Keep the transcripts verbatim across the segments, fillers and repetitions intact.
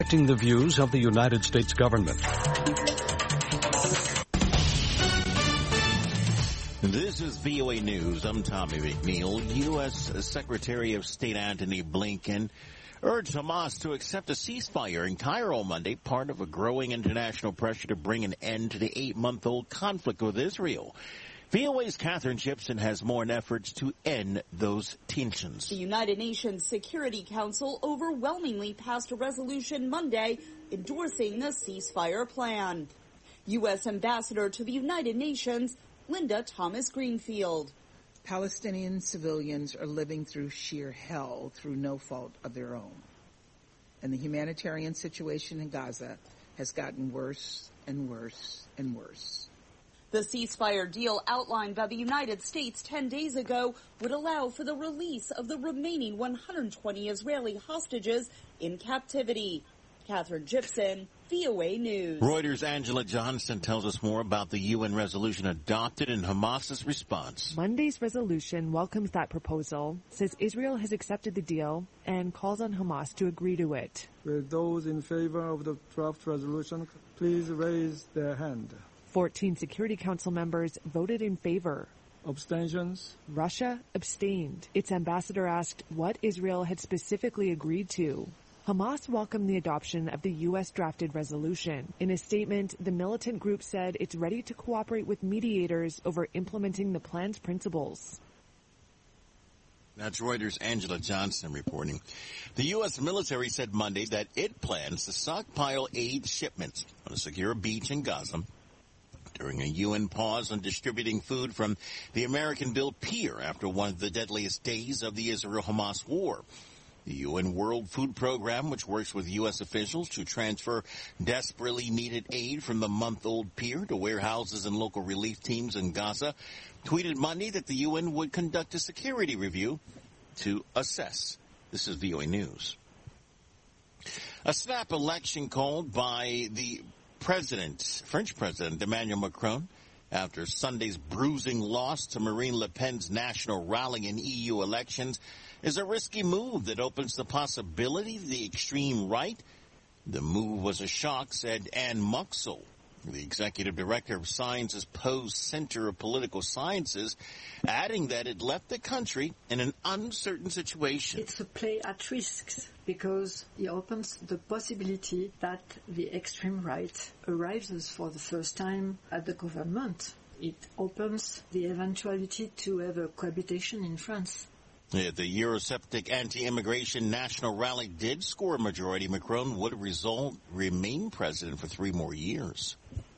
Reflecting the views of the United States government. This is V O A News. I'm Tommy McNeil. U S. Secretary of State Antony Blinken urged Hamas to accept a ceasefire in Cairo Monday, part of a growing international pressure to bring an end to the eight-month-old conflict with Israel. V O A's Catherine Gibson has more on efforts to end those tensions. The United Nations Security Council overwhelmingly passed a resolution Monday endorsing the ceasefire plan. U S. Ambassador to the United Nations, Linda Thomas-Greenfield. Palestinian civilians are living through sheer hell through no fault of their own. And the humanitarian situation in Gaza has gotten worse and worse and worse. The ceasefire deal outlined by the United States ten days ago would allow for the release of the remaining one hundred twenty Israeli hostages in captivity. Catherine Gibson, V O A News. Reuters' Angela Johnson tells us more about the U N resolution adopted and Hamas's response. Monday's resolution welcomes that proposal, says Israel has accepted the deal, and calls on Hamas to agree to it. Will those in favor of the draft resolution please raise their hand? fourteen Security Council members voted in favor. Abstentions? Russia abstained. Its ambassador asked what Israel had specifically agreed to. Hamas welcomed the adoption of the U S-drafted resolution. In a statement, the militant group said it's ready to cooperate with mediators over implementing the plan's principles. That's Reuters' Angela Johnson reporting. The U S military said Monday that it plans to stockpile aid shipments on a secure beach in Gaza during a U N pause on distributing food from the American-built pier after one of the deadliest days of the Israel-Hamas war. The U N World Food Program, which works with U S officials to transfer desperately needed aid from the month-old pier to warehouses and local relief teams in Gaza, tweeted Monday that the U N would conduct a security review to assess. This is V O A News. A snap election called by the President, French President Emmanuel Macron, after Sunday's bruising loss to Marine Le Pen's national rally in E U elections, is a risky move that opens the possibility of the extreme right. The move was a shock, said Anne Muxel, the executive director of Science's Poe's Center of Political Sciences, adding that it left the country in an uncertain situation. It's a play at risks because it opens the possibility that the extreme right arrives for the first time at the government. It opens the eventuality to have a cohabitation in France. If the Eurosceptic anti-immigration national rally did score a majority, Macron would result remain president for three more years.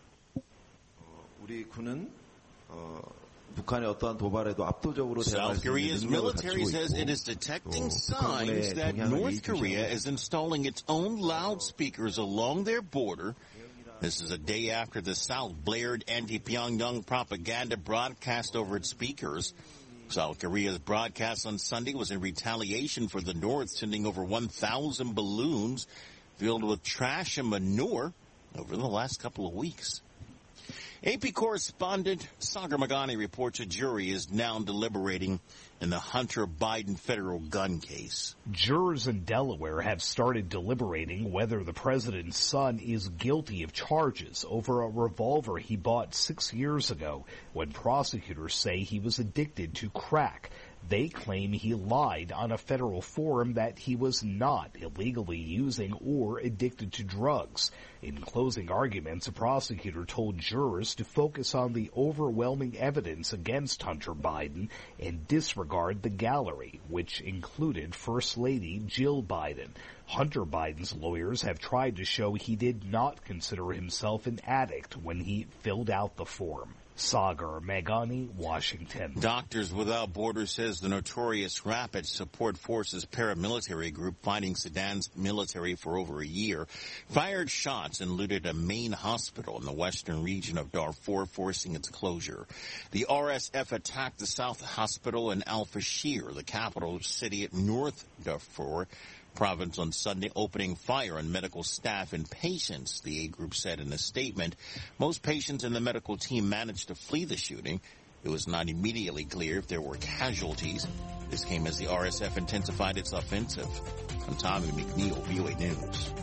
South Korea's military says it is detecting signs that North Korea is installing its own loudspeakers along their border. This is a day after the South blared anti-Pyongyang propaganda broadcast over its speakers. South Korea's broadcast on Sunday was in retaliation for the North sending over one thousand balloons filled with trash and manure over the last couple of weeks. A P correspondent Sagar Magani reports a jury is now deliberating in the Hunter Biden federal gun case. Jurors in Delaware have started deliberating whether the president's son is guilty of charges over a revolver he bought six years ago when prosecutors say he was addicted to crack. They claim he lied on a federal forum that he was not illegally using or addicted to drugs. In closing arguments, a prosecutor told jurors to focus on the overwhelming evidence against Hunter Biden and disregard the gallery, which included First Lady Jill Biden. Hunter Biden's lawyers have tried to show he did not consider himself an addict when he filled out the form. Sagar Magani, Washington. Doctors Without Borders says the notorious Rapid Support Forces paramilitary group fighting Sudan's military for over a year fired shots and looted a main hospital in the western region of Darfur, forcing its closure. The R S F attacked the South Hospital in Al-Fashir, the capital city at North Darfur province, on Sunday, opening fire on medical staff and patients, the aid group said in a statement. Most patients in the medical team managed to flee the shooting. It was not immediately clear if there were casualties. This came as the R S F intensified its offensive. I'm Tommy McNeil, V O A News.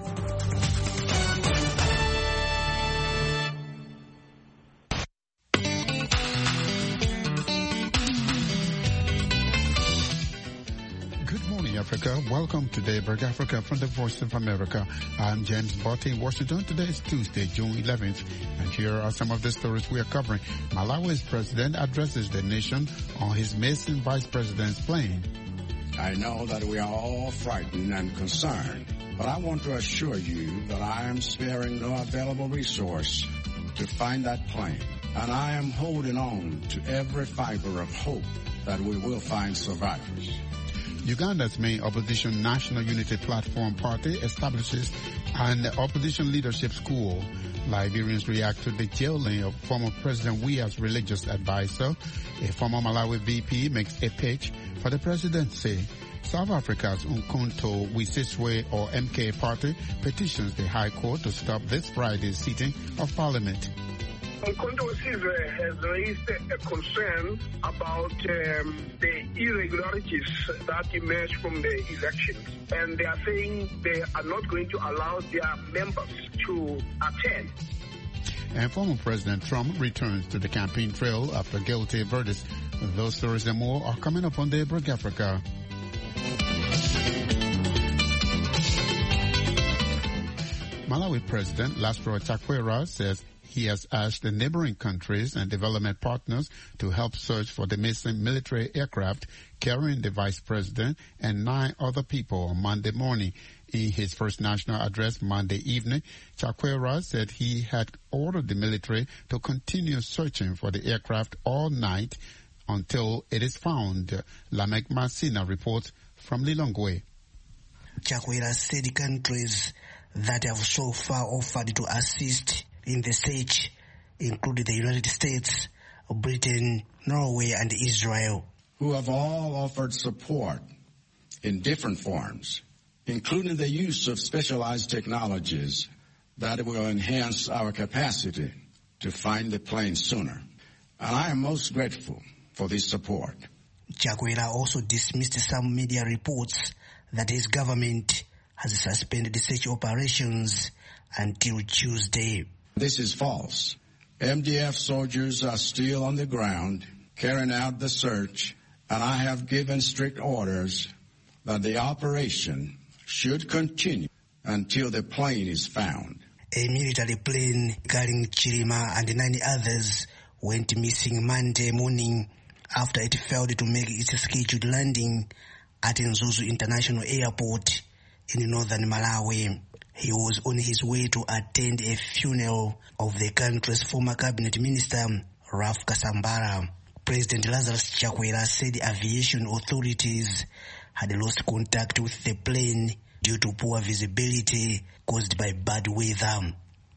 Africa. Welcome to Daybreak Africa from the Voice of America. I'm James Botti in Washington. Today is Tuesday, June eleventh, and here are some of the stories we are covering. Malawi's president addresses the nation on his Mason vice president's plane. I know that we are all frightened and concerned, but I want to assure you that I am sparing no available resource to find that plane, and I am holding on to every fiber of hope that we will find survivors. Uganda's main opposition National Unity Platform Party establishes an opposition leadership school. Liberians react to the jailing of former President Weah's religious advisor. A former Malawi V P makes a pitch for the presidency. South Africa's Umkhonto weSizwe or M K party petitions the High Court to stop this Friday's sitting of Parliament. Umkhonto weSizwe has raised a concern about um, the irregularities that emerged from the elections, and they are saying they are not going to allow their members to attend. And former President Trump returns to the campaign trail after guilty verdicts. Those stories and more are coming up on Daybreak Africa. Malawi President Laszlo Chakwera says he has asked the neighboring countries and development partners to help search for the missing military aircraft carrying the vice president and nine other people on Monday morning. In his first national address Monday evening, Chakwera said he had ordered the military to continue searching for the aircraft all night until it is found. Lamek Masina reports from Lilongwe. Chakwera said countries that have so far offered to assist in the search include the United States, Britain, Norway, and Israel, who have all offered support in different forms, including the use of specialized technologies that will enhance our capacity to find the plane sooner. And I am most grateful for this support. Chakwera also dismissed some media reports that his government has suspended search operations until Tuesday. This is false. M D F soldiers are still on the ground carrying out the search, and I have given strict orders that the operation should continue until the plane is found. A military plane carrying Chirima and nine others went missing Monday morning after it failed to make its scheduled landing at Nzuzu International Airport in northern Malawi. He was on his way to attend a funeral of the country's former cabinet minister, Ralph Kasambara. President Lazarus Chakwera said aviation authorities had lost contact with the plane due to poor visibility caused by bad weather.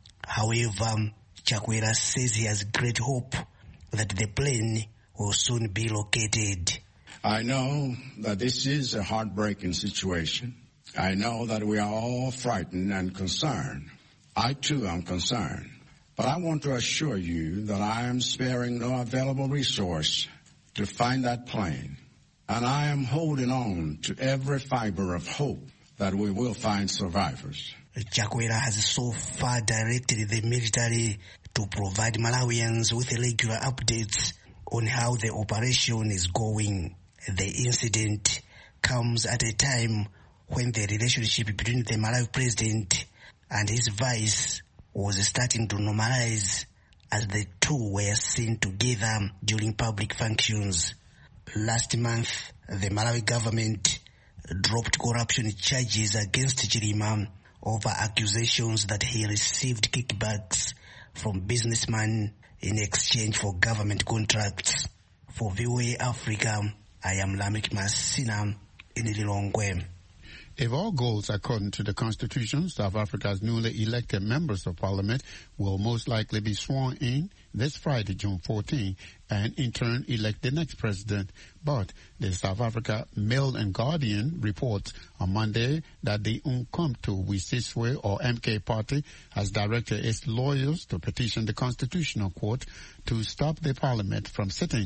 However, Chakwera says he has great hope that the plane will soon be located. I know that this is a heartbreaking situation. I know that we are all frightened and concerned. I too am concerned. But I want to assure you that I am sparing no available resource to find that plane. And I am holding on to every fiber of hope that we will find survivors. Chakwera has so far directed the military to provide Malawians with regular updates on how the operation is going. The incident comes at a time when the relationship between the Malawi president and his vice was starting to normalize as the two were seen together during public functions. Last month, the Malawi government dropped corruption charges against Chirima over accusations that he received kickbacks from businessmen in exchange for government contracts. For V O A Africa, I am Lamek Masina in Lilongwe. If all goes according to the Constitution, South Africa's newly elected members of Parliament will most likely be sworn in this Friday, June fourteenth, and in turn elect the next president. But the South Africa Mail and Guardian reports on Monday that the Umkhonto weSizwe or M K party has directed its lawyers to petition the Constitutional Court to stop the Parliament from sitting.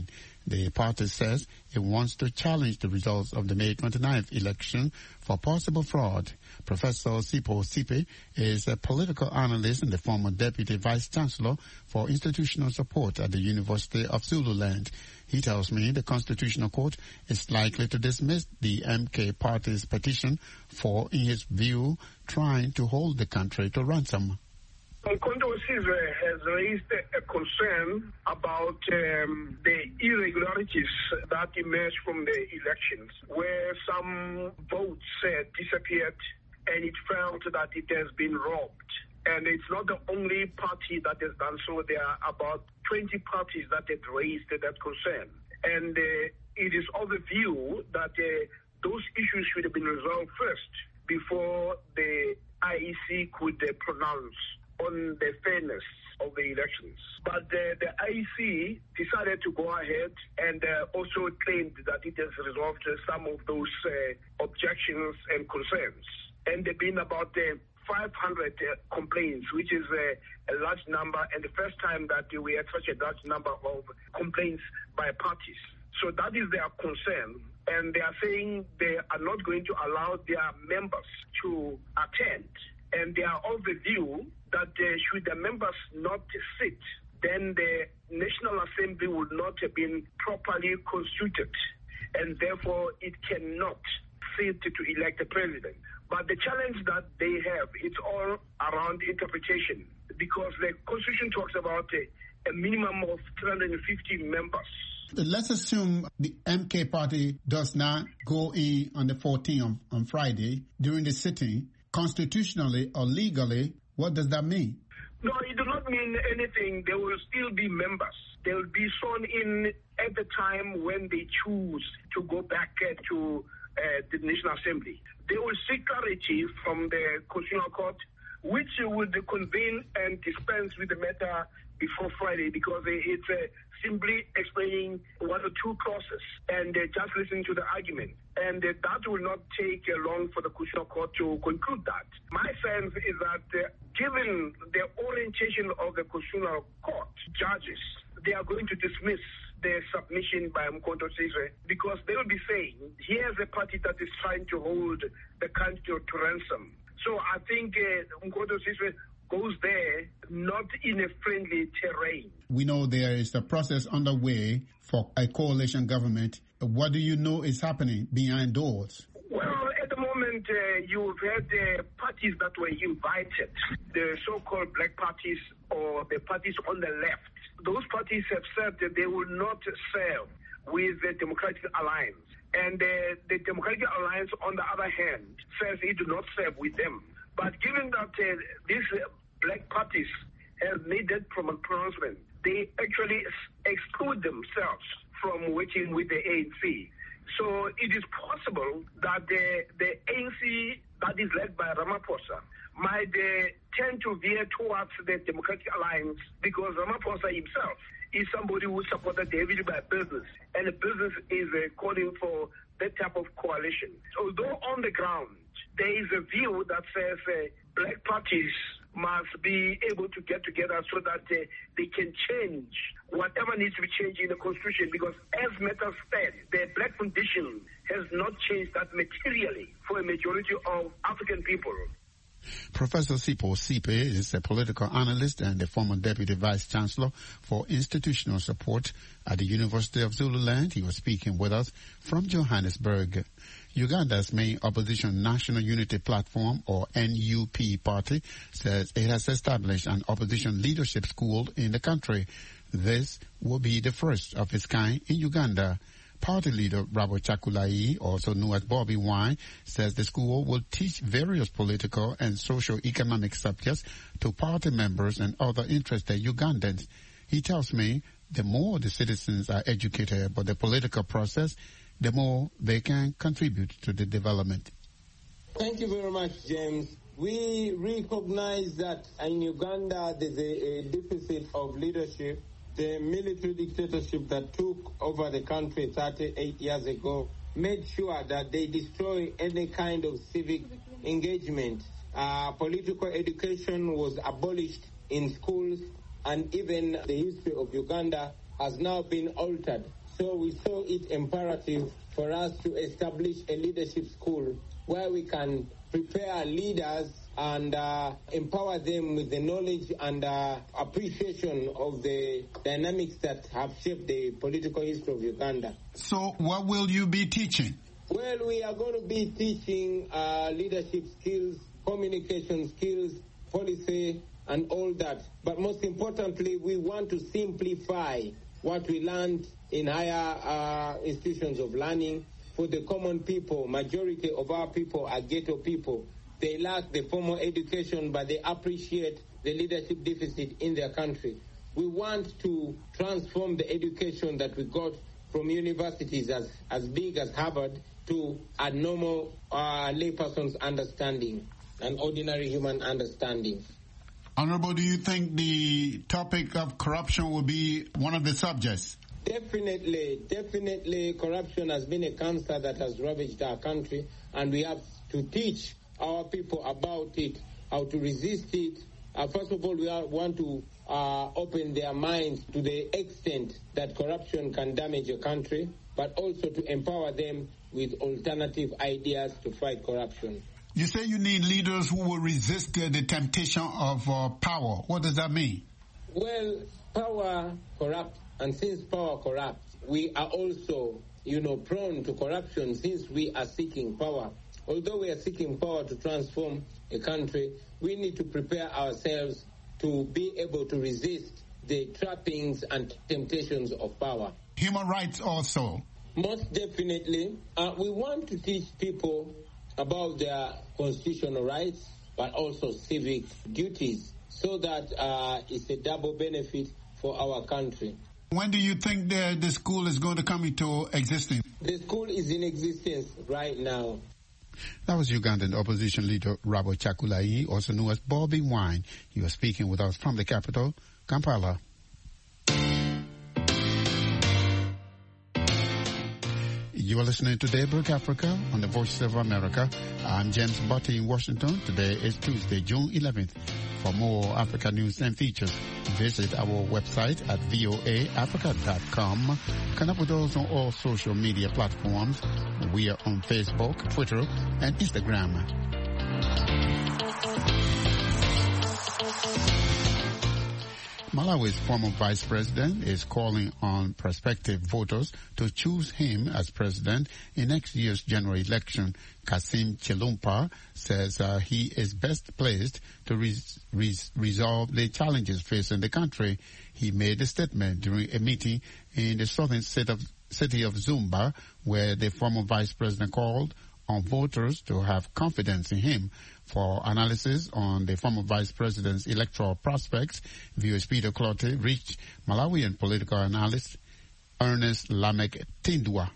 The party says it wants to challenge the results of the May twenty-ninth election for possible fraud. Professor Sipho Sipe is a political analyst and the former Deputy Vice Chancellor for Institutional Support at the University of Zululand. He tells me the Constitutional Court is likely to dismiss the M K party's petition for, in his view, trying to hold the country to ransom. Mkondo Sizwe has raised a concern about um, the irregularities that emerged from the elections, where some votes uh, disappeared and it felt that it has been robbed. And it's not the only party that has done so. There are about twenty parties that have raised that concern. And uh, it is of the view that uh, those issues should have been resolved first before the I E C could uh, pronounce on the fairness of the elections. But uh, the I E C decided to go ahead and uh, also claimed that it has resolved uh, some of those uh, objections and concerns. And there have been about uh, five hundred uh, complaints, which is uh, a large number, and the first time that we had such a large number of complaints by parties. So that is their concern, and they are saying they are not going to allow their members to attend. And they are of the view that uh, should the members not sit, then the National Assembly would not have been properly constituted, and therefore it cannot sit to elect a president. But the challenge that they have, it's all around interpretation, because the Constitution talks about a, a minimum of three hundred fifty members. Let's assume the M K party does not go in on the fourteenth on, on Friday during the sitting. Constitutionally or legally, what does that mean? No, it does not mean anything. There will still be members. They will be sworn in at the time when they choose to go back uh, to uh, the National Assembly. They will seek clarity from the Constitutional Court, which would convene and dispense with the matter before Friday, because it's uh, simply explaining one or two clauses and uh, just listening to the argument. And uh, that will not take uh, long for the Constitutional Court to conclude that. My sense is that uh, given the orientation of the Constitutional Court judges, they are going to dismiss the submission by Mkondo Sizwe, because they will be saying, here's a party that is trying to hold the country to, to ransom. So I think uh, Mkondo Sizwe goes there not in a friendly terrain. We know there is a process underway for a coalition government. What do you know is happening behind doors? Well, at the moment, uh, you've had uh, parties that were invited, the so-called black parties or the parties on the left. Those parties have said that they will not serve with the Democratic Alliance. And uh, the Democratic Alliance, on the other hand, says it will not serve with them. But given that uh, these uh, black parties have made that pronouncement, they actually exclude themselves from working with the A N C. So it is possible that the, the A N C that is led by Ramaphosa might uh, tend to veer towards the Democratic Alliance, because Ramaphosa himself is somebody who supported heavily by business, and the business is uh, calling for that type of coalition. Although on the ground, there is a view that says uh, black parties must be able to get together so that uh, they can change whatever needs to be changed in the Constitution, because as matters stand, the black condition has not changed that materially for a majority of African people. Professor Sipho Sipe is a political analyst and the former Deputy Vice Chancellor for Institutional Support at the University of Zululand. He was speaking with us from Johannesburg. Uganda's main opposition National Unity Platform, or N U P party, says it has established an opposition leadership school in the country. This will be the first of its kind in Uganda. Party leader Robert Chakulai, also known as Bobby Wine, says the school will teach various political and socio-economic subjects to party members and other interested Ugandans. He tells me the more the citizens are educated about the political process, the more they can contribute to the development. Thank you very much, James. We recognize that in Uganda there's a, a deficit of leadership. The military dictatorship that took over the country thirty-eight years ago made sure that they destroy any kind of civic engagement. Uh, political education was abolished in schools, and even the history of Uganda has now been altered. So we saw it imperative for us to establish a leadership school where we can prepare leaders and uh, empower them with the knowledge and uh, appreciation of the dynamics that have shaped the political history of Uganda. So what will you be teaching? Well, we are going to be teaching uh, leadership skills, communication skills, policy, and all that. But most importantly, we want to simplify what we learned in higher uh, institutions of learning for the common people. Majority of our people are ghetto people. They lack the formal education, but they appreciate the leadership deficit in their country. We want to transform the education that we got from universities as, as big as Harvard to a normal uh, layperson's understanding, an ordinary human understanding. Honorable, do you think the topic of corruption will be one of the subjects? Definitely, definitely corruption has been a cancer that has ravaged our country, and we have to teach our people about it, how to resist it. Uh, first of all, we are, want to uh, open their minds to the extent that corruption can damage a country, but also to empower them with alternative ideas to fight corruption. You say you need leaders who will resist uh, the temptation of uh, power. What does that mean? Well, power corrupts, and since power corrupts, we are also, you know, prone to corruption since we are seeking power. Although we are seeking power to transform a country, we need to prepare ourselves to be able to resist the trappings and temptations of power. Human rights also. Most definitely. Uh, we want to teach people about their constitutional rights, but also civic duties, so that uh, it's a double benefit for our country. When do you think the, the school is going to come into existence? The school is in existence right now. That was Ugandan opposition leader Robert Kyagulanyi, also known as Bobby Wine. He was speaking with us from the capital, Kampala. You are listening to Daybreak Africa on the Voice of America. I'm James Butty in Washington. Today is Tuesday, June eleventh. For more Africa news and features, visit our website at voa africa dot com. Connect with us on all social media platforms. We are on Facebook, Twitter, and Instagram. Malawi's former vice president is calling on prospective voters to choose him as president in next year's general election. Kassim Chilumpa says uh, he is best placed to res- res- resolve the challenges facing the country. He made a statement during a meeting in the southern state of, city of Zumba, where the former vice president called on voters to have confidence in him. For analysis on the former vice president's electoral prospects, V O A's Peter Clotte reached Malawian political analyst Ernest Lamek Tindwa.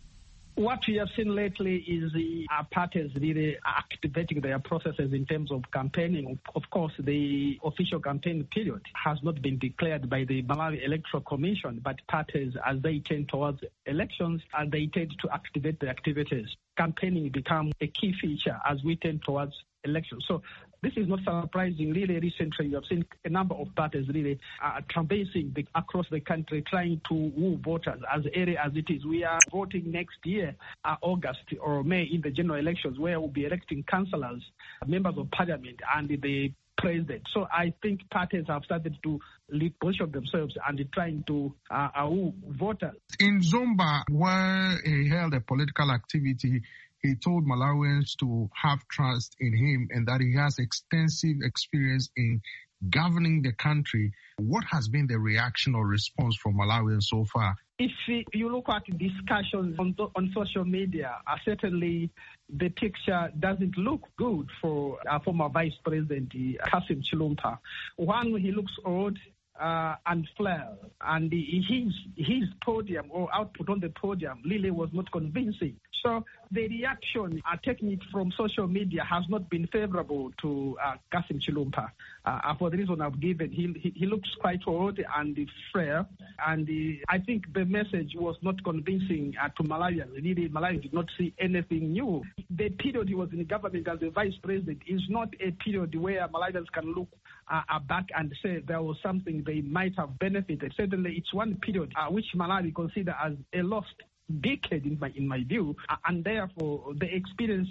What we have seen lately is the uh, parties really activating their processes in terms of campaigning. Of course, the official campaign period has not been declared by the Malawi Electoral Commission, but parties, as they tend towards elections, and they tend to activate their activities. Campaigning becomes a key feature as we tend towards elections. So this is not surprising. Really, recently, you have seen a number of parties really uh, traversing the, across the country, trying to woo voters as early as it is. We are voting next year, uh, August or May, in the general elections, where we'll be electing councillors, members of parliament, and the president. So I think parties have started to reposition themselves and trying to uh, uh, woo voters. In Zumba, where he held a political activity, he told Malawians to have trust in him and that he has extensive experience in governing the country. What has been the reaction or response from Malawians so far? If you look at discussions on, on social media, uh, certainly the picture doesn't look good for our former Vice President, uh, Kassim Chilumpa. One, he looks old uh, and flare, and his, his podium or output on the podium really was not convincing. So the reaction, uh, taking it from social media, has not been favorable to uh, Kassim Chilumpa. Uh, for the reason I've given, he, he, he looks quite old and frail, and uh, I think the message was not convincing uh, to Malawians. Really, Malawians did not see anything new. The period he was in government as the vice president is not a period where Malawians can look uh, back and say there was something they might have benefited. Certainly, it's one period uh, which Malawi consider as a lost decade in my in my view, uh, and therefore the experience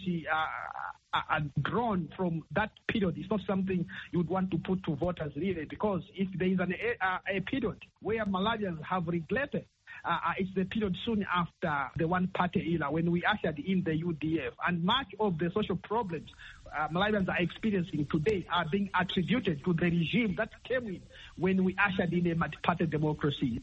uh, uh, drawn from that period is not something you would want to put to voters really, because if there is an, a, a period where Malawians have regretted, Uh, it's the period soon after the one-party era when we ushered in the U D F. And much of the social problems uh, Malawians are experiencing today are being attributed to the regime that came in when we ushered in a multi-party democracy.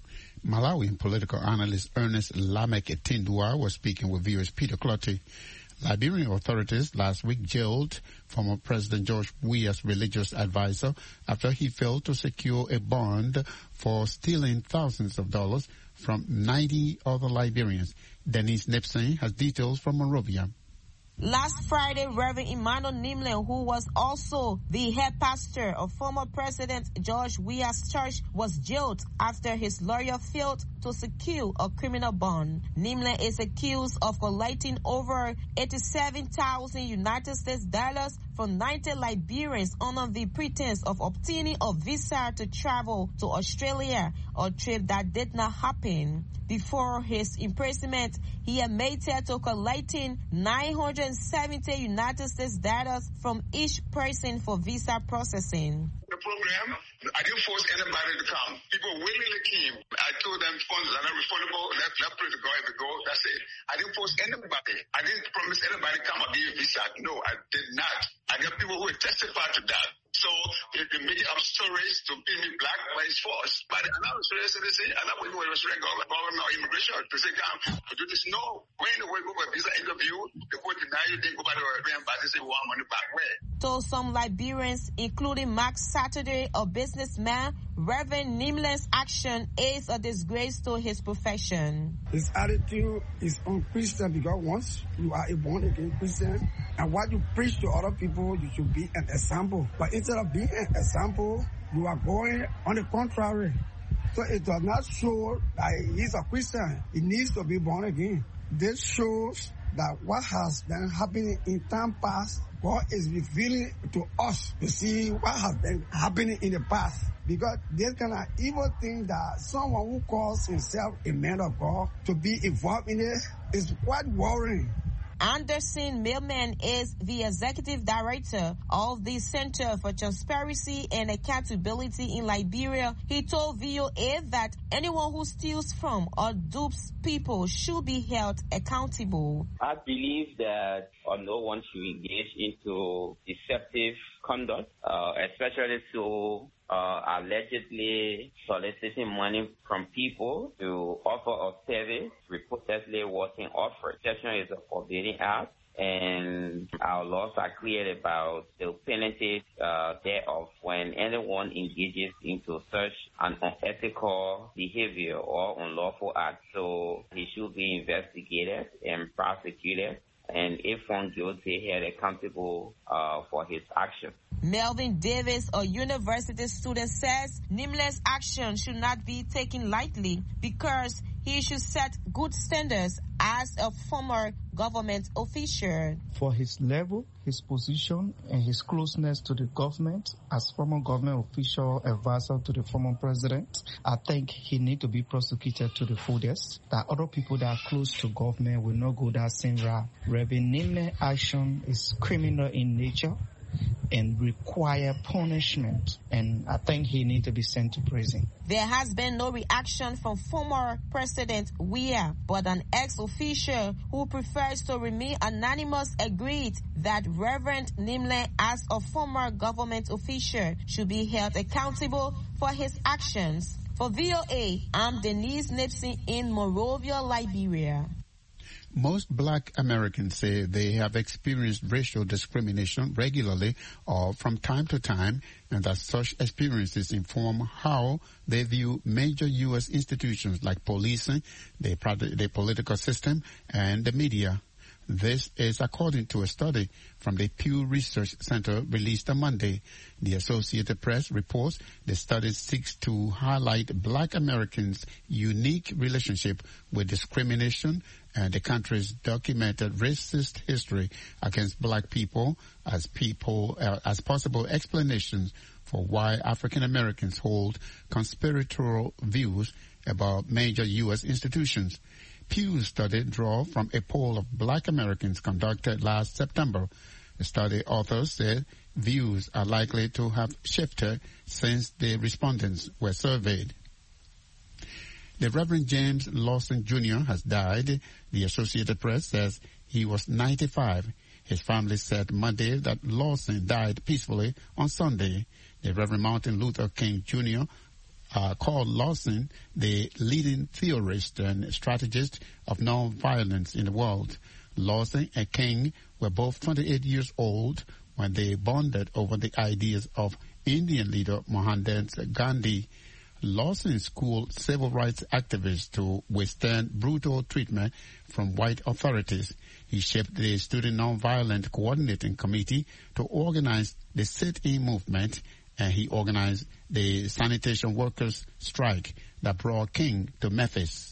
Malawian political analyst Ernest Lamek Tindua was speaking with viewers Peter Clotty. Liberian authorities last week jailed former President George Weah's religious advisor after he failed to secure a bond for stealing thousands of dollars from ninety other Liberians. Denise Nipson has details from Monrovia. Last Friday, Reverend Emmanuel Nimlen, who was also the head pastor of former President George Weah's church, was jailed after his lawyer failed to secure a criminal bond. Nimlen is accused of collecting over eighty-seven thousand United States dollars from ninety Liberians under the pretense of obtaining a visa to travel to Australia, a trip that did not happen. Before his imprisonment, he admitted to collecting nine hundred seventy United States dollars from each person for visa processing. The program, I didn't force anybody to come. People willingly came. I told them funds are not refundable. Let, let people go if they go. That's it. I didn't force anybody. I didn't promise anybody to come and give a visa. No, I did not. I got people who will testify to that. So if they make up stories to pin me black, but it's false. But I'm not Australian citizen. I'm not waiting for Australian government or immigration to say, come to do this. No. When the way go for a visa interview, they could deny you, then go back to the embassy and say, we want money back. Where? So some Liberians, including Mark Saturday, a businessman, Reverend Nimlen's action is a disgrace to his profession. His attitude is unchristian because once you are a born-again Christian, and what you preach to other people, you should be an example. But instead of being an example, you are going on the contrary. So it does not show that he's a Christian. He needs to be born again. This shows that what has been happening in time past, God is revealing to us to see what has been happening in the past. Because this kind of evil thing that someone who calls himself a man of God to be involved in it is quite worrying. Anderson Millman is the executive director of the Center for Transparency and Accountability in Liberia. He told V O A that anyone who steals from or dupes people should be held accountable. I believe that uh, no one should engage into deceptive conduct, uh, especially to Uh, allegedly soliciting money from people to offer a service reportedly wasn't offered. Deception is a forbidden act, and our laws are clear about the penalties uh, thereof when anyone engages into such an unethical behavior or unlawful act. So he should be investigated and prosecuted, and if found guilty, held accountable uh, for his actions. Melvin Davis, a university student, says Nimlen's action should not be taken lightly because he should set good standards as a former government official. For his level, his position, and his closeness to the government as former government official advisor to the former president, I think he needs to be prosecuted to the fullest. That other people that are close to government will not go that same route. Reverend Nimlen's action is criminal in nature and require punishment, and I think he needs to be sent to prison. There has been no reaction from former President Weah, but an ex-official who prefers to remain anonymous agreed that Reverend Nimlen, as a former government official, should be held accountable for his actions. For V O A, I'm Denise Nipson in Monrovia, Liberia. Most black Americans say they have experienced racial discrimination regularly or from time to time, and that such experiences inform how they view major U S institutions like policing, the, the political system, and the media. This is according to a study from the Pew Research Center released on Monday. The Associated Press reports the study seeks to highlight black Americans' unique relationship with discrimination and the country's documented racist history against black people as people uh, as possible explanations for why African Americans hold conspiratorial views about major U S institutions. Pew's study draw from a poll of black Americans conducted last September. The study authors said views are likely to have shifted since the respondents were surveyed. The Reverend James Lawson Junior has died. The Associated Press says he was ninety-five. His family said Monday that Lawson died peacefully on Sunday. The Reverend Martin Luther King Junior Uh, called Lawson the leading theorist and strategist of nonviolence in the world. Lawson and King were both twenty-eight years old when they bonded over the ideas of Indian leader Mohandas Gandhi. Lawson schooled civil rights activists to withstand brutal treatment from white authorities. He shaped the Student Nonviolent Coordinating Committee to organize the sit-in movement, and he organized the sanitation workers' strike that brought King to Memphis.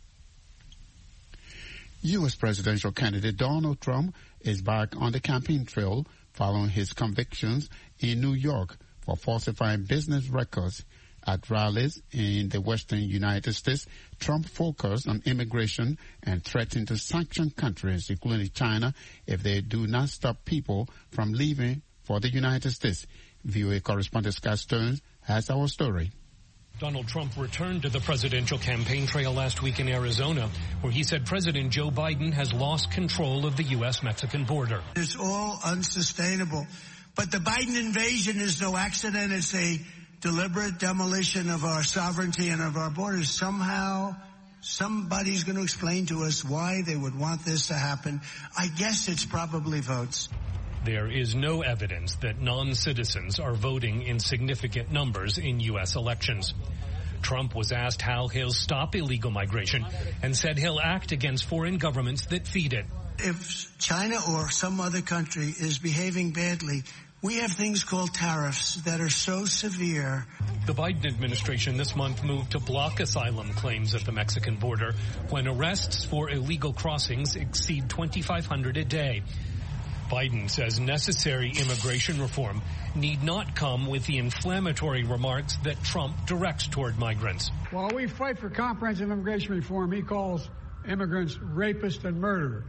U S presidential candidate Donald Trump is back on the campaign trail following his convictions in New York for falsifying business records. At rallies in the western United States, Trump focused on immigration and threatened to sanction countries, including China, if they do not stop people from leaving for the United States. V O A correspondent Scott Stearns has our story. Donald Trump returned to the presidential campaign trail last week in Arizona, where he said President Joe Biden has lost control of the U S Mexican border. It's all unsustainable. But the Biden invasion is no accident. It's a deliberate demolition of our sovereignty and of our borders. Somehow, somebody's going to explain to us why they would want this to happen. I guess it's probably votes. There is no evidence that non-citizens are voting in significant numbers in U S elections. Trump was asked how he'll stop illegal migration and said he'll act against foreign governments that feed it. If China or some other country is behaving badly, we have things called tariffs that are so severe. The Biden administration this month moved to block asylum claims at the Mexican border when arrests for illegal crossings exceed twenty-five hundred a day. Biden says necessary immigration reform need not come with the inflammatory remarks that Trump directs toward migrants. While we fight for comprehensive immigration reform, he calls immigrants rapists and murderers.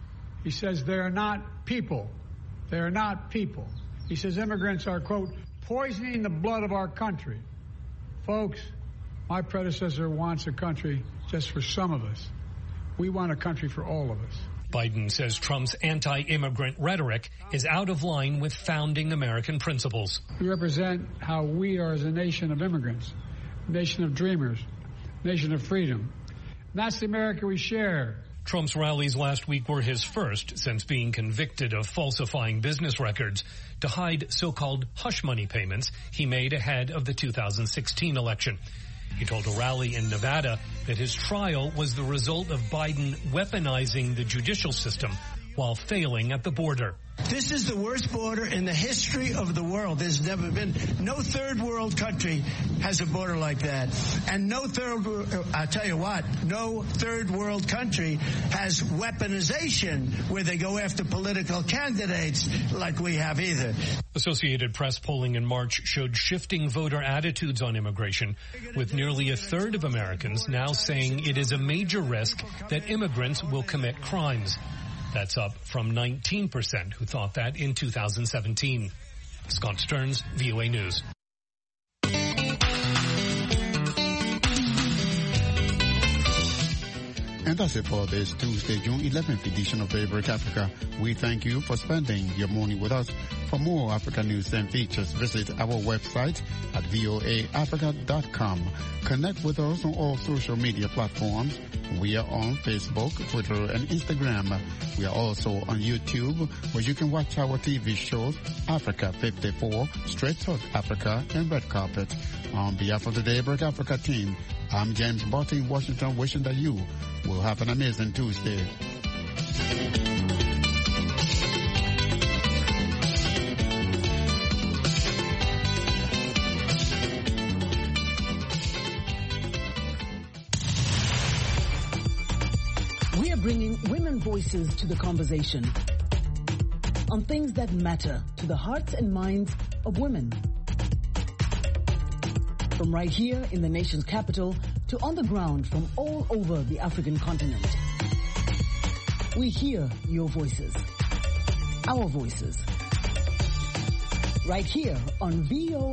He says they are not people. They are not people. He says immigrants are, quote, poisoning the blood of our country. Folks, my predecessor wants a country just for some of us. We want a country for all of us. Biden says Trump's anti-immigrant rhetoric is out of line with founding American principles. We represent how we are as a nation of immigrants, nation of dreamers, nation of freedom. And that's the America we share. Trump's rallies last week were his first since being convicted of falsifying business records to hide so-called hush money payments he made ahead of the two thousand sixteen election. He told a rally in Nevada that his trial was the result of Biden weaponizing the judicial system while failing at the border. This is the worst border in the history of the world. There's never been, no third world country has a border like that. And no third, I'll tell you what, no third world country has weaponization where they go after political candidates like we have either. Associated Press polling in March showed shifting voter attitudes on immigration, with nearly a third of Americans now saying it is a major risk that immigrants will commit crimes. That's up from nineteen percent who thought that in two thousand seventeen. Scott Stearns, V O A News. And that's it for this Tuesday, June eleventh edition of Daybreak Africa. We thank you for spending your morning with us. For more Africa news and features, visit our website at voa africa dot com. Connect with us on all social media platforms. We are on Facebook, Twitter, and Instagram. We are also on YouTube, where you can watch our T V shows, Africa fifty-four, Straight Talk Africa, and Red Carpet. On behalf of the Daybreak Africa team, I'm James Botti in Washington, wishing that you will have an amazing Tuesday. We have bringing women voices to the conversation on things that matter to the hearts and minds of women. From right here in the nation's capital to on the ground from all over the African continent. We hear your voices, our voices, right here on V O